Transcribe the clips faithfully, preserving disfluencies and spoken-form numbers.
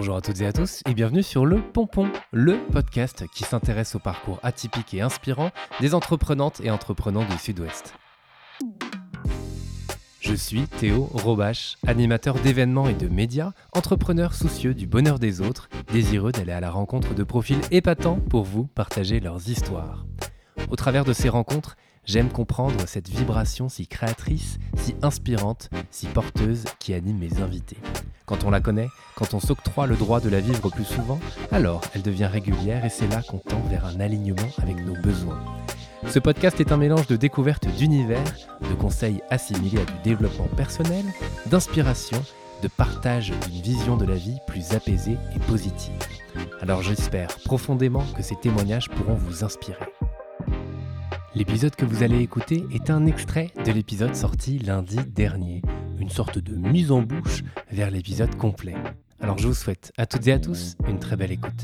Bonjour à toutes et à tous et bienvenue sur Le Pompon, le podcast qui s'intéresse au parcours atypique et inspirant des entreprenantes et entreprenants du Sud-Ouest. Je suis Théo Robache, animateur d'événements et de médias, entrepreneur soucieux du bonheur des autres, désireux d'aller à la rencontre de profils épatants pour vous partager leurs histoires. Au travers de ces rencontres, j'aime comprendre cette vibration si créatrice, si inspirante, si porteuse qui anime mes invités. Quand on la connaît, quand on s'octroie le droit de la vivre plus souvent, alors elle devient régulière et c'est là qu'on tend vers un alignement avec nos besoins. Ce podcast est un mélange de découvertes d'univers, de conseils assimilés à du développement personnel, d'inspiration, de partage d'une vision de la vie plus apaisée et positive. Alors j'espère profondément que ces témoignages pourront vous inspirer. L'épisode que vous allez écouter est un extrait de l'épisode sorti lundi dernier, une sorte de mise en bouche vers l'épisode complet. Alors je vous souhaite à toutes et à tous une très belle écoute.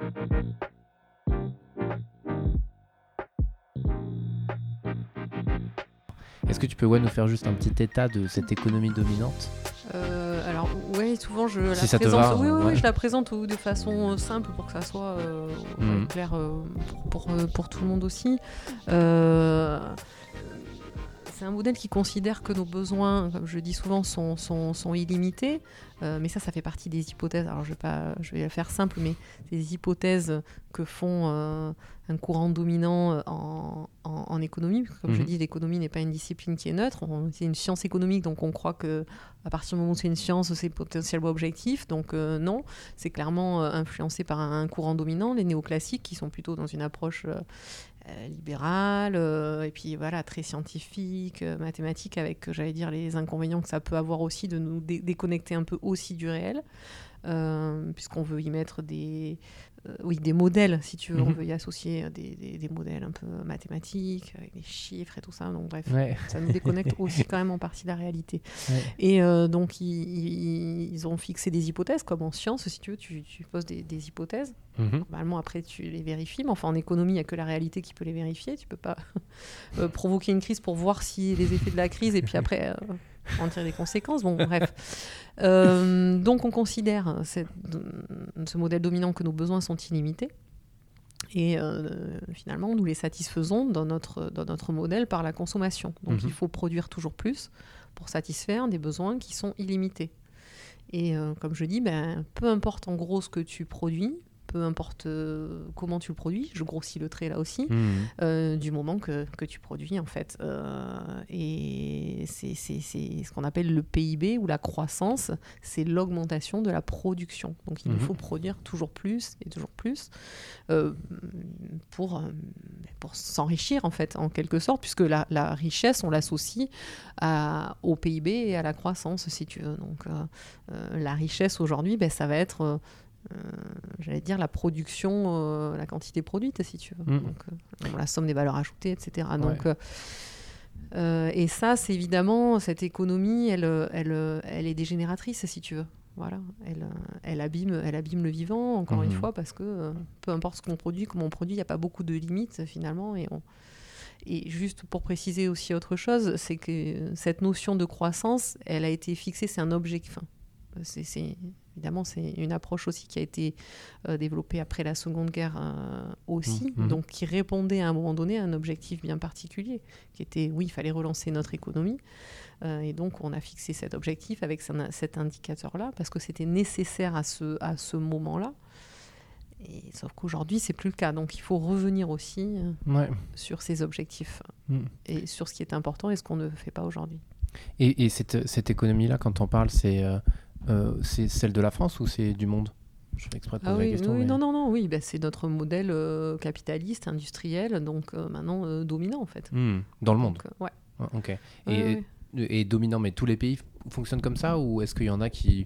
Est-ce que tu peux ouais, nous faire juste un petit état de cette économie dominante ? Euh, alors oui, souvent je la Si ça te présente. va, oui, oui, ouais. oui, je la présente de façon simple pour que ça soit euh, Mhm. clair euh, pour, pour, pour tout le monde aussi. Euh, c'est un modèle qui considère que nos besoins, comme je dis souvent, sont, sont, sont illimités. Euh, mais ça, ça fait partie des hypothèses. Alors je vais pas, je vais la faire simple, mais des hypothèses que font euh, un courant dominant en, en, en économie. Comme Mhm. je dis, l'économie n'est pas une discipline qui est neutre. On, c'est une science économique, donc on croit que à partir du moment où c'est une science, c'est potentiellement objectif. Donc euh, non, c'est clairement euh, influencé par un, un courant dominant, les néoclassiques, qui sont plutôt dans une approche euh, euh, libérale, euh, et puis voilà, très scientifique, euh, mathématique, avec, euh, j'allais dire, les inconvénients que ça peut avoir aussi de nous dé- déconnecter un peu aussi du réel, euh, puisqu'on veut y mettre des, euh, oui, des modèles, si tu veux, Mhm. on veut y associer des, des, des modèles un peu mathématiques, avec des chiffres et tout ça. Donc bref, Ouais. ça nous déconnecte aussi quand même en partie de la réalité. Ouais. Et euh, donc, ils, ils- ils ont fixé des hypothèses, comme en science, si tu veux, tu, tu poses des, des hypothèses. Mhm. Normalement, après, tu les vérifies. Mais enfin, en économie, il n'y a que la réalité qui peut les vérifier. Tu ne peux pas euh, provoquer une crise pour voir si les effets de la crise et puis après euh, en tirer des conséquences. Bon, bref. Euh, donc, on considère cette, ce modèle dominant que nos besoins sont illimités. Et euh, finalement, nous les satisfaisons dans notre, dans notre modèle par la consommation. Donc, Mhm. il faut produire toujours plus pour satisfaire des besoins qui sont illimités. Et euh, comme je dis, ben, peu importe en gros ce que tu produis, peu importe euh, comment tu le produis, je grossis le trait là aussi, Mhm. euh, du moment que, que tu produis en fait. Euh, et c'est, c'est, c'est ce qu'on appelle le P I B ou la croissance, c'est l'augmentation de la production. Donc il Mhm. nous faut produire toujours plus et toujours plus euh, pour, euh, pour s'enrichir en fait, en quelque sorte, puisque la, la richesse, on l'associe à, au P I B et à la croissance, si tu veux. Donc euh, euh, la richesse aujourd'hui, ben, ça va être... Euh, Euh, j'allais dire la production, euh, la quantité produite, si tu veux. Mm. Donc, euh, la somme des valeurs ajoutées, et cetera. Donc, Ouais. euh, euh, et ça, c'est évidemment, cette économie, elle, elle, elle est dégénératrice, si tu veux. Voilà, elle, elle, abîme, elle abîme le vivant, encore Mhm. une fois, parce que euh, peu importe ce qu'on produit, comment on produit, il n'y a pas beaucoup de limites, finalement. Et, on... et juste pour préciser aussi autre chose, c'est que cette notion de croissance, elle a été fixée, c'est un objectif. Enfin, c'est... c'est... Évidemment, c'est une approche aussi qui a été euh, développée après la Seconde Guerre euh, aussi, Mmh. donc qui répondait à un moment donné à un objectif bien particulier, qui était, oui, il fallait relancer notre économie. Euh, et donc, on a fixé cet objectif avec cet indicateur-là, parce que c'était nécessaire à ce, à ce moment-là. Et, sauf qu'aujourd'hui, c'est plus le cas. Donc, il faut revenir aussi euh, Ouais. sur ces objectifs Mhm. et sur ce qui est important et ce qu'on ne fait pas aujourd'hui. Et, et cette, cette économie-là, quand on parle, c'est, euh, euh, c'est celle de la France ou c'est du monde ? Je fais exprès de poser Ah la oui, question. oui, mais... non, non, non, oui, bah, c'est notre modèle euh, capitaliste, industriel, donc euh, maintenant euh, dominant en fait. Mhm. Dans le monde. Donc, euh, ouais. Ah, ok. Et, Ouais, ouais. et dominant, mais tous les pays f- fonctionnent comme ça ou est-ce qu'il y en a qui,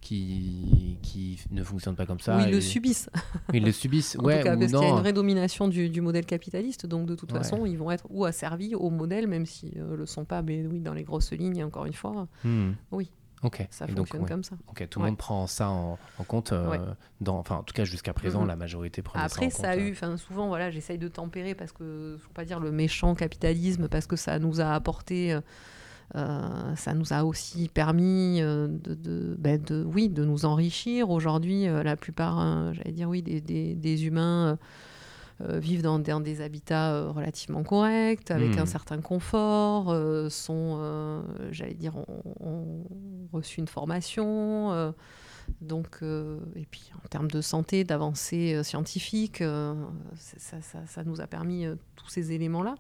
qui, qui ne fonctionnent pas comme ça Ou ils et... le subissent, Ils le subissent, en ouais, tout cas, ou parce non. qu'il y a une vraie domination du, du modèle capitaliste, donc de toute Ouais. façon, ils vont être ou asservis au modèle, même s'ils ne le sont pas, mais oui, dans les grosses lignes, encore une fois, Mhm. oui, Ok. ça Et donc, fonctionne ouais. comme ça. Ok, tout le Ouais. monde prend ça en, en compte, euh, Ouais. dans, enfin, en tout cas jusqu'à présent, Mhm. la majorité prenait Après, ça en ça a compte. eu, enfin, souvent, voilà, j'essaye de tempérer parce que, faut pas dire le méchant capitalisme, parce que ça nous a apporté... euh, Euh, ça nous a aussi permis euh, de, de, ben de, oui, de nous enrichir. Aujourd'hui, euh, la plupart, hein, j'allais dire, oui, des, des, des humains euh, vivent dans, dans des habitats euh, relativement corrects, avec mmh. un certain confort, euh, sont, euh, j'allais dire, ont, ont reçu une formation. Euh, donc, euh, et puis, en termes de santé, d'avancées euh, scientifiques, euh, ça, ça, ça nous a permis euh, tous ces éléments-là.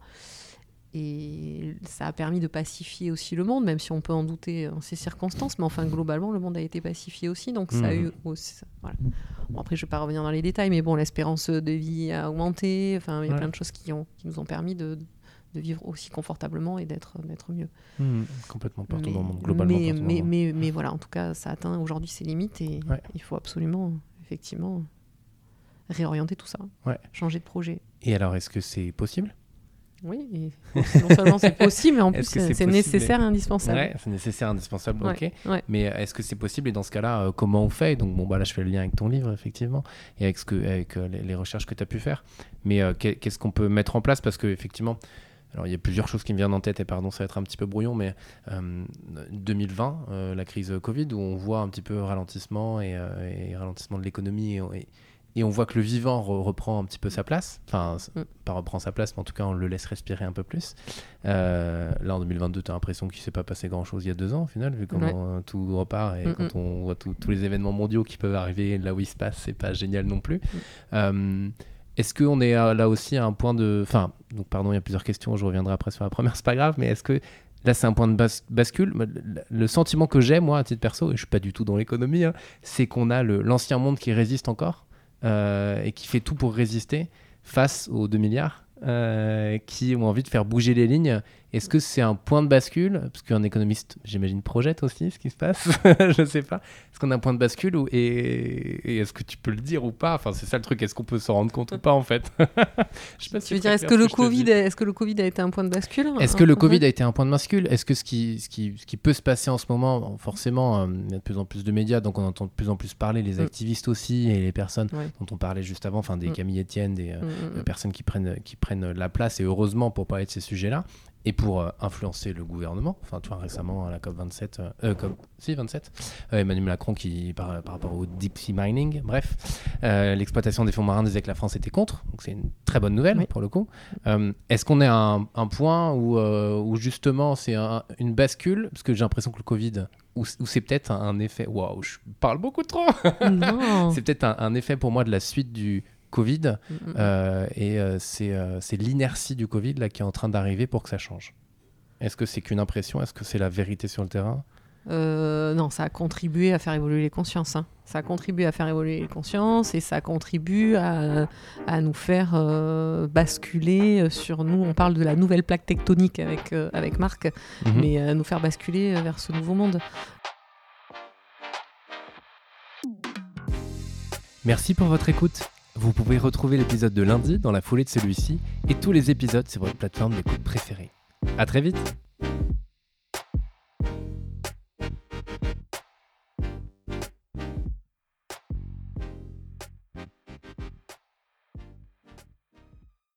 Et ça a permis de pacifier aussi le monde, même si on peut en douter en ces circonstances. Mais enfin, globalement, le monde a été pacifié aussi. Donc, ça mmh. a eu aussi... Voilà. Bon, après, je ne vais pas revenir dans les détails, mais bon, l'espérance de vie a augmenté. Enfin, il y a ouais. plein de choses qui, ont, qui nous ont permis de, de vivre aussi confortablement et d'être, d'être mieux. Mmh. Complètement partout mais, dans le monde, globalement. Mais, mais, mais, mais, mais voilà, en tout cas, ça atteint aujourd'hui ses limites. Et ouais. il faut absolument, effectivement, réorienter tout ça. Ouais. Changer de projet. Et alors, est-ce que c'est possible ? Oui, et non seulement c'est possible, mais en plus c'est, c'est, c'est nécessaire et indispensable. Ouais, c'est nécessaire et indispensable, ouais, ok. Ouais. Mais est-ce que c'est possible ? Et dans ce cas-là, euh, comment on fait ? Donc bon, bah là je fais le lien avec ton livre, effectivement, et avec, ce que, avec euh, les, les recherches que tu as pu faire. Mais euh, qu'est-ce qu'on peut mettre en place ? Parce qu'effectivement, alors il y a plusieurs choses qui me viennent en tête, et pardon, ça va être un petit peu brouillon, mais euh, deux mille vingt, euh, la crise Covid, où on voit un petit peu ralentissement et, euh, et ralentissement de l'économie, et, et Et on voit que le vivant re- reprend un petit peu sa place. Enfin, mm. pas reprend sa place, mais en tout cas, on le laisse respirer un peu plus. Euh, là, en deux mille vingt-deux, tu as l'impression qu'il ne s'est pas passé grand-chose il y a deux ans, au final, vu comment ouais. euh, tout repart. Et mm-hmm. quand on voit tous les événements mondiaux qui peuvent arriver là où ils se passent, c'est pas génial non plus. Mm. Euh, est-ce qu'on est là aussi à un point de... Enfin, donc pardon, il y a plusieurs questions, je reviendrai après sur la première, c'est pas grave, mais est-ce que... Là, c'est un point de bas- bascule. Le sentiment que j'ai, moi, à titre perso, et je ne suis pas du tout dans l'économie, hein, c'est qu'on a le, l'ancien monde qui résiste encore. Euh, et qui fait tout pour résister face aux deux milliards euh, qui ont envie de faire bouger les lignes. Est-ce que c'est un point de bascule ? Parce qu'un économiste, j'imagine, projette aussi ce qui se passe. Je ne sais pas. Est-ce qu'on a un point de bascule ou... et... et est-ce que tu peux le dire ou pas ? Enfin, c'est ça le truc. Est-ce qu'on peut s'en rendre compte ou pas, en fait ? Je sais pas si tu veux dire, est-ce que, le que COVID a... est-ce que le Covid a été un point de bascule ? Est-ce que le Covid a été un point de bascule ? Est-ce que ce qui, ce, qui, ce qui peut se passer en ce moment, forcément, euh, il y a de plus en plus de médias, donc on entend de plus en plus parler, les activistes mm. aussi, et les personnes ouais. dont on parlait juste avant, enfin des mm. Camille Etienne, des euh, mm. personnes qui prennent, qui prennent la place, et heureusement pour parler de ces sujets-là. Et pour euh, influencer le gouvernement, enfin, tu vois, récemment à la COP vingt-sept, euh, COP, si, vingt-sept, euh, Emmanuel Macron qui, par, par rapport au deep sea mining, bref, euh, l'exploitation des fonds marins disait que la France était contre, donc c'est une très bonne nouvelle oui. pour le coup. Euh, est-ce qu'on est à un, un point où, euh, où justement c'est un, une bascule, parce que j'ai l'impression que le Covid, où, où c'est peut-être un, un effet, waouh, je parle beaucoup trop, non. c'est peut-être un, un effet pour moi de la suite du Covid, mmh. euh, et euh, c'est, euh, c'est l'inertie du Covid là, qui est en train d'arriver pour que ça change. Est-ce que c'est qu'une impression ? Est-ce que c'est la vérité sur le terrain ? euh, Non, ça a contribué à faire évoluer les consciences. Hein. Ça a contribué à faire évoluer les consciences et ça contribue à, à nous faire euh, basculer sur nous. On parle de la nouvelle plaque tectonique avec, euh, avec Marc, mmh. mais euh, nous faire basculer vers ce nouveau monde. Merci pour votre écoute. Vous pouvez retrouver l'épisode de lundi dans la foulée de celui-ci et tous les épisodes sur votre plateforme d'écoute préférée. À très vite!